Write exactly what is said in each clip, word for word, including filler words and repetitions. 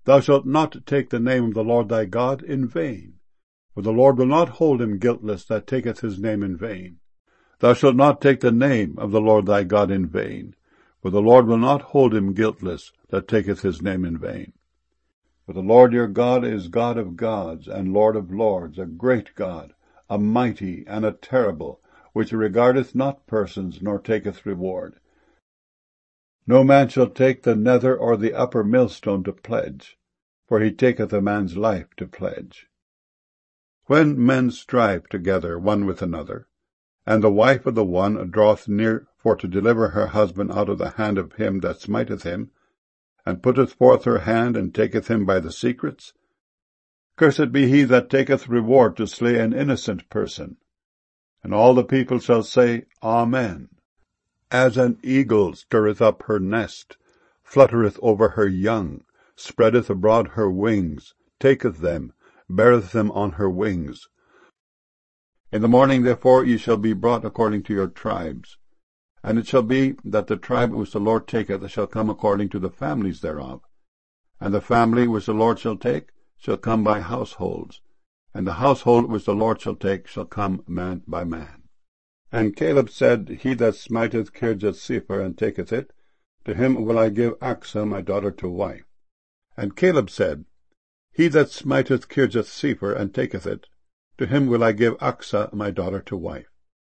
Thou shalt not take the name of the Lord thy God in vain, for the Lord will not hold him guiltless that taketh his name in vain. Thou shalt not take the name of the Lord thy God in vain, for the Lord will not hold him guiltless that taketh his name in vain. For the Lord your God is God of gods, and Lord of lords, a great God, a mighty and a terrible, which regardeth not persons, nor taketh reward. No man shall take the nether or the upper millstone to pledge, for he taketh a man's life to pledge. When men strive together one with another, and the wife of the one draweth near for to deliver her husband out of the hand of him that smiteth him, and putteth forth her hand, and taketh him by the secrets, cursed be he that taketh reward to slay an innocent person. And all the people shall say, Amen. As an eagle stirreth up her nest, fluttereth over her young, spreadeth abroad her wings, taketh them, beareth them on her wings. In the morning therefore ye shall be brought according to your tribes. And it shall be that the tribe which the Lord taketh shall come according to the families thereof. And the family which the Lord shall take shall come by households. And the household which the Lord shall take shall come man by man. And Caleb said, He that smiteth Kirjath-sepher and taketh it, to him will I give Achsah my daughter to wife. And Caleb said, He that smiteth Kirjath-sepher and taketh it, to him will I give Achsah my daughter to wife.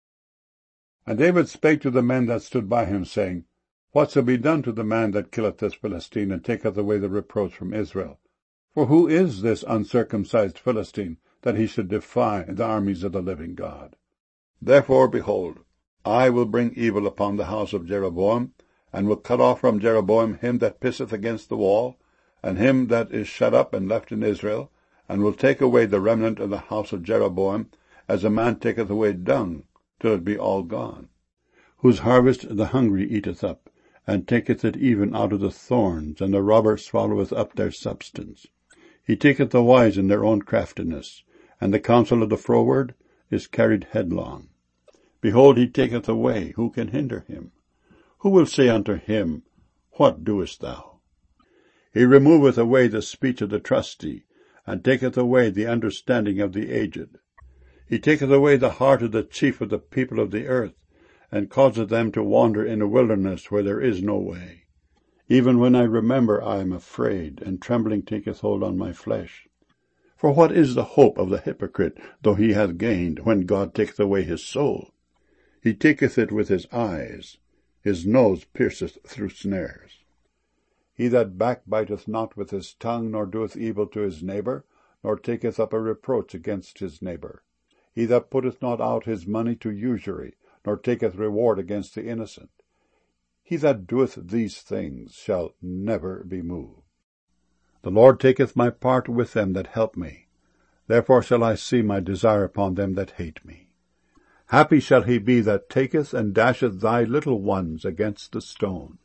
And David spake to the men that stood by him, saying, What shall be done to the man that killeth this Philistine, and taketh away the reproach from Israel? For who is this uncircumcised Philistine, that he should defy the armies of the living God? Therefore, behold, I will bring evil upon the house of Jeroboam, and will cut off from Jeroboam him that pisseth against the wall, and him that is shut up and left in Israel, and will take away the remnant of the house of Jeroboam, as a man taketh away dung, till it be all gone, whose harvest the hungry eateth up, and taketh it even out of the thorns, and the robber swalloweth up their substance. He taketh the wise in their own craftiness, and the counsel of the froward is carried headlong. Behold, he taketh away, who can hinder him? Who will say unto him, What doest thou? He removeth away the speech of the trusty, and taketh away the understanding of the aged. He taketh away the heart of the chief of the people of the earth, and causeth them to wander in a wilderness where there is no way. Even when I remember, I am afraid, and trembling taketh hold on my flesh. For what is the hope of the hypocrite, though he hath gained, when God taketh away his soul? He taketh it with his eyes, his nose pierceth through snares. He that backbiteth not with his tongue, nor doeth evil to his neighbour, nor taketh up a reproach against his neighbour. He that putteth not out his money to usury, nor taketh reward against the innocent. He that doeth these things shall never be moved. The Lord taketh my part with them that help me. Therefore shall I see my desire upon them that hate me. Happy shall he be that taketh and dasheth thy little ones against the stones.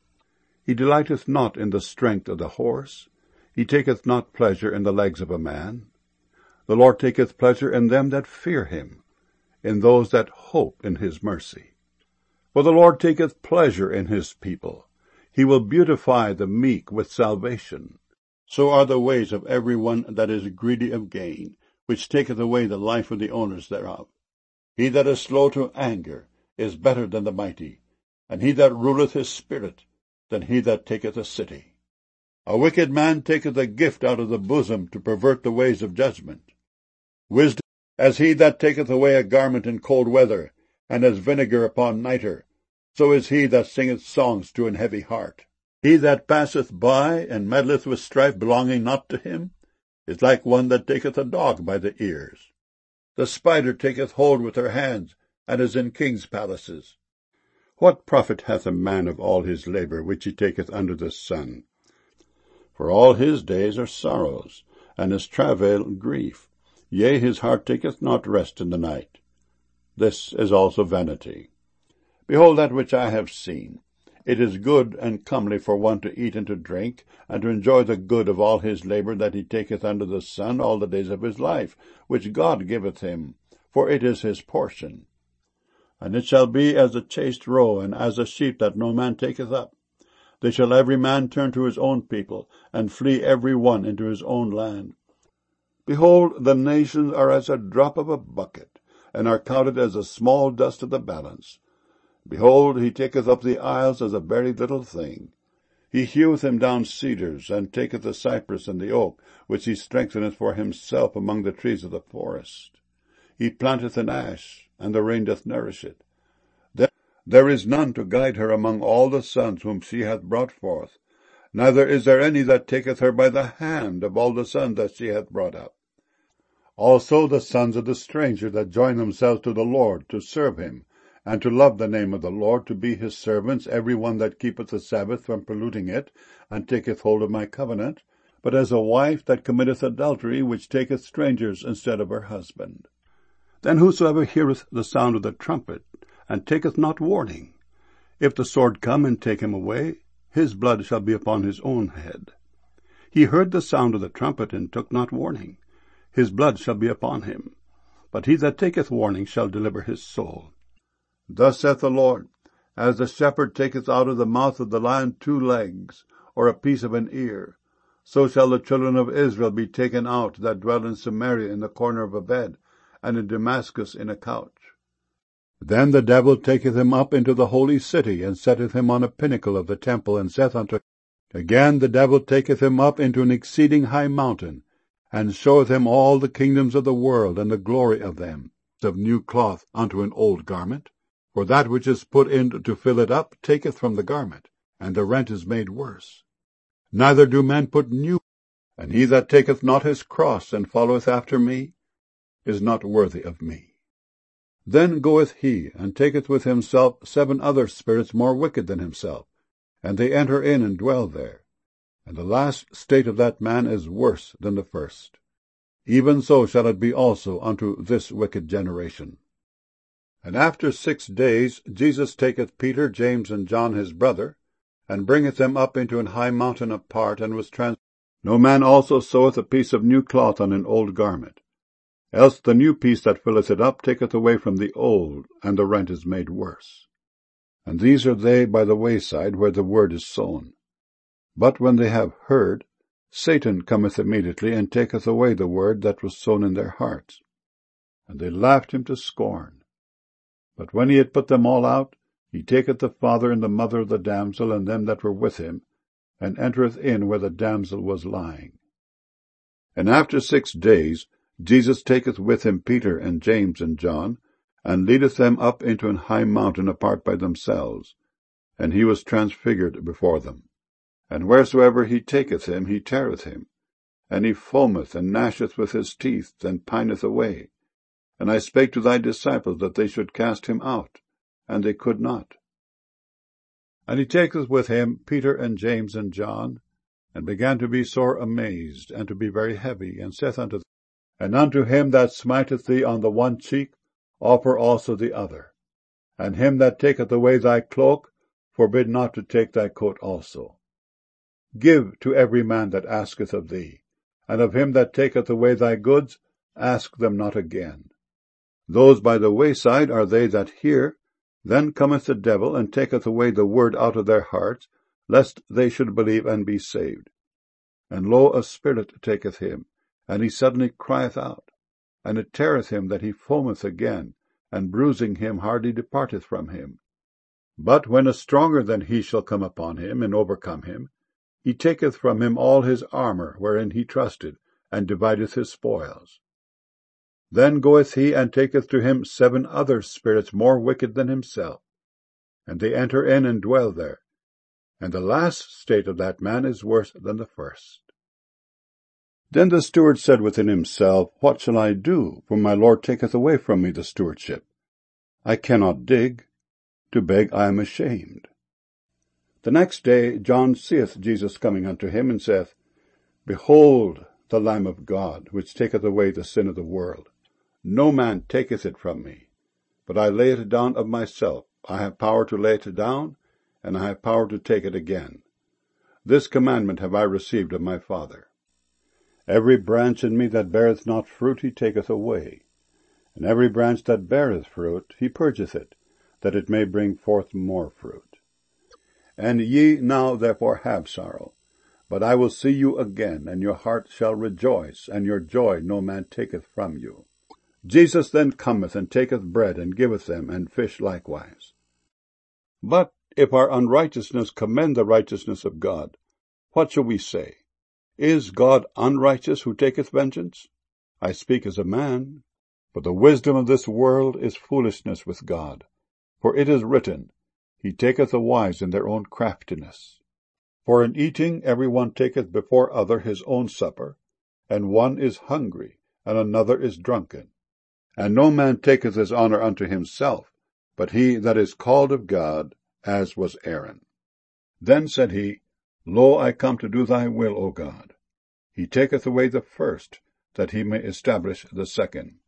He delighteth not in the strength of the horse. He taketh not pleasure in the legs of a man. The Lord taketh pleasure in them that fear him, in those that hope in his mercy. For the Lord taketh pleasure in his people. He will beautify the meek with salvation. So are the ways of every one that is greedy of gain, which taketh away the life of the owners thereof. He that is slow to anger is better than the mighty, and he that ruleth his spirit than he that taketh a city. A wicked man taketh a gift out of the bosom to pervert the ways of judgment. Wisdom as he that taketh away a garment in cold weather, and as vinegar upon nitre, so is he that singeth songs to an heavy heart. He that passeth by, and meddleth with strife belonging not to him, is like one that taketh a dog by the ears. The spider taketh hold with her hands, and is in kings' palaces. What profit hath a man of all his labour which he taketh under the sun? For all his days are sorrows, and his travail grief. Yea, his heart taketh not rest in the night. This is also vanity. Behold that which I have seen. It is good and comely for one to eat and to drink, and to enjoy the good of all his labour that he taketh under the sun all the days of his life, which God giveth him, for it is his portion. And it shall be as a chaste roe, and as a sheep that no man taketh up. They shall every man turn to his own people, and flee every one into his own land. Behold, the nations are as a drop of a bucket, and are counted as a small dust of the balance. Behold, he taketh up the isles as a very little thing. He heweth him down cedars, and taketh the cypress and the oak, which he strengtheneth for himself among the trees of the forest. He planteth an ash, and the rain doth nourish it. There, there is none to guide her among all the sons whom she hath brought forth, neither is there any that taketh her by the hand of all the sons that she hath brought up. Also the sons of the stranger that join themselves to the Lord, to serve him, and to love the name of the Lord, to be his servants, every one that keepeth the Sabbath from polluting it, and taketh hold of my covenant, but as a wife that committeth adultery, which taketh strangers instead of her husband. Then whosoever heareth the sound of the trumpet, and taketh not warning, if the sword come and take him away, his blood shall be upon his own head. He heard the sound of the trumpet, and took not warning, his blood shall be upon him. But he that taketh warning shall deliver his soul. Thus saith the Lord, as the shepherd taketh out of the mouth of the lion two legs, or a piece of an ear, so shall the children of Israel be taken out that dwell in Samaria in the corner of a bed, and in Damascus in a couch. Then the devil taketh him up into the holy city, and setteth him on a pinnacle of the temple, and saith unto him, Again the devil taketh him up into an exceeding high mountain, and showeth him all the kingdoms of the world, and the glory of them, of new cloth unto an old garment. For that which is put in to fill it up taketh from the garment, and the rent is made worse. Neither do men put new, and he that taketh not his cross, and followeth after me, is not worthy of me. Then goeth he, and taketh with himself seven other spirits more wicked than himself, and they enter in and dwell there. And the last state of that man is worse than the first. Even so shall it be also unto this wicked generation. And after six days Jesus taketh Peter, James, and John his brother, and bringeth them up into an high mountain apart, and was trans. No man also seweth a piece of new cloth on an old garment, else the new piece that filleth it up taketh away from the old, and the rent is made worse. And these are they by the wayside where the word is sown. But when they have heard, Satan cometh immediately, and taketh away the word that was sown in their hearts. And they laughed him to scorn. But when he had put them all out, he taketh the father and the mother of the damsel, and them that were with him, and entereth in where the damsel was lying. And after six days Jesus taketh with him Peter and James and John, and leadeth them up into an high mountain apart by themselves, and he was transfigured before them. And wheresoever he taketh him, he teareth him, and he foameth and gnasheth with his teeth, and pineth away. And I spake to thy disciples that they should cast him out, and they could not. And he taketh with him Peter and James and John, and began to be sore amazed, and to be very heavy, and saith unto them, And unto him that smiteth thee on the one cheek, offer also the other. And him that taketh away thy cloak, forbid not to take thy coat also. Give to every man that asketh of thee, and of him that taketh away thy goods, ask them not again. Those by the wayside are they that hear. Then cometh the devil, and taketh away the word out of their hearts, lest they should believe and be saved. And lo, a spirit taketh him, and he suddenly crieth out, and it teareth him that he foameth again, and bruising him hardly departeth from him. But when a stronger than he shall come upon him, and overcome him, he taketh from him all his armour wherein he trusted, and divideth his spoils. Then goeth he, and taketh to him seven other spirits more wicked than himself, and they enter in and dwell there. And the last state of that man is worse than the first. Then the steward said within himself, What shall I do? For my Lord taketh away from me the stewardship. I cannot dig. To beg I am ashamed. The next day John seeth Jesus coming unto him, and saith, Behold the Lamb of God, which taketh away the sin of the world. No man taketh it from me, but I lay it down of myself. I have power to lay it down, and I have power to take it again. This commandment have I received of my Father. Every branch in me that beareth not fruit he taketh away, and every branch that beareth fruit he purgeth it, that it may bring forth more fruit. And ye now therefore have sorrow. But I will see you again, and your heart shall rejoice, and your joy no man taketh from you. Jesus then cometh, and taketh bread, and giveth them, and fish likewise. But if our unrighteousness commend the righteousness of God, what shall we say? Is God unrighteous who taketh vengeance? I speak as a man. For the wisdom of this world is foolishness with God. For it is written, He taketh the wise in their own craftiness. For in eating every one taketh before other his own supper, and one is hungry, and another is drunken. And no man taketh his honour unto himself, but he that is called of God, as was Aaron. Then said he, Lo, I come to do thy will, O God. He taketh away the first, that he may establish the second.